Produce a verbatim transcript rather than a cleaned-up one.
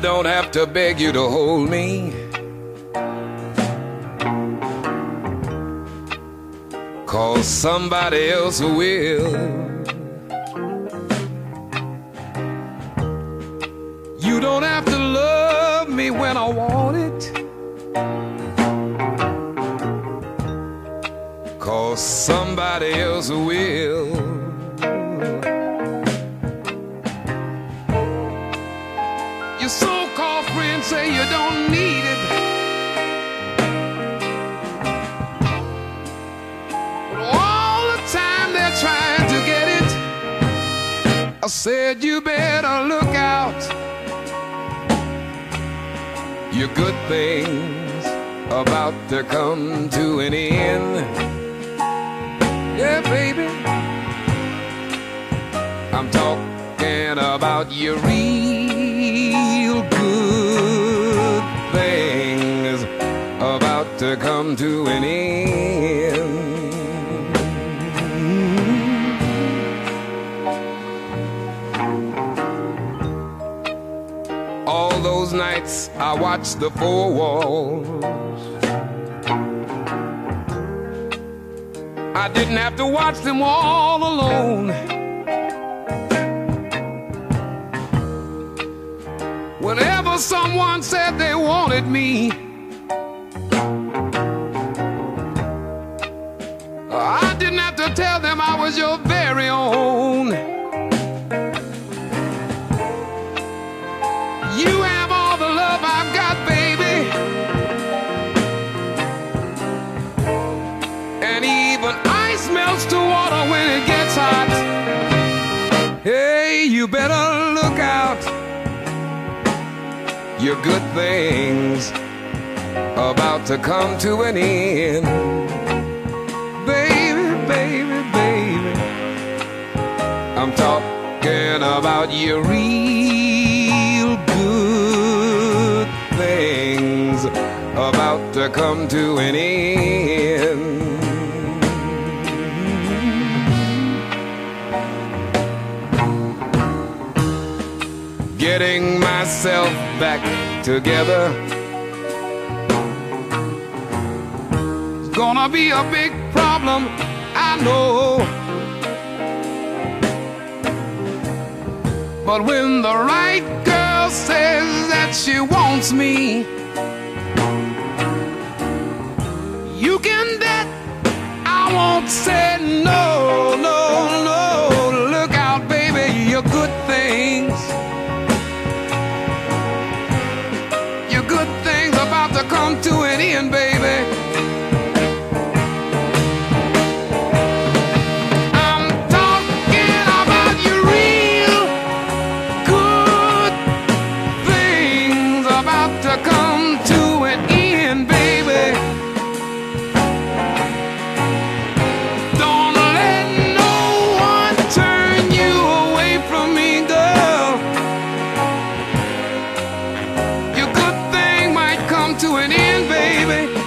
don't have to beg you to hold me, 'cause somebody else will. You don't have to love me when I want it, 'cause somebody else will. Your so-called friends say you don't need it, but all the time they're trying to get it. I said you better look out. Your good things about to come to an end. Yeah, baby, I'm talking about your real good things about to come to an end. All those nights I watched the four walls, I didn't have to watch them all alone. Whenever someone said they wanted me, I didn't have to tell them I was your very own. You have all the love I've got, baby, and even ice melts to water when it gets hot. Hey, you better look out. Your good things about to come to an end. Baby, baby, baby, I'm talking about your real good things about to come to an end. Getting myself back together is gonna be a big problem, I know. But when the right girl says that she wants me, you can bet I won't say no, no, no. Look out, baby, your good things, your good things about to come to an end, baby. I'm talking about your real good things about to come to an end, baby. Don't let no one turn you away from me, girl. Your good thing might come to an end, baby.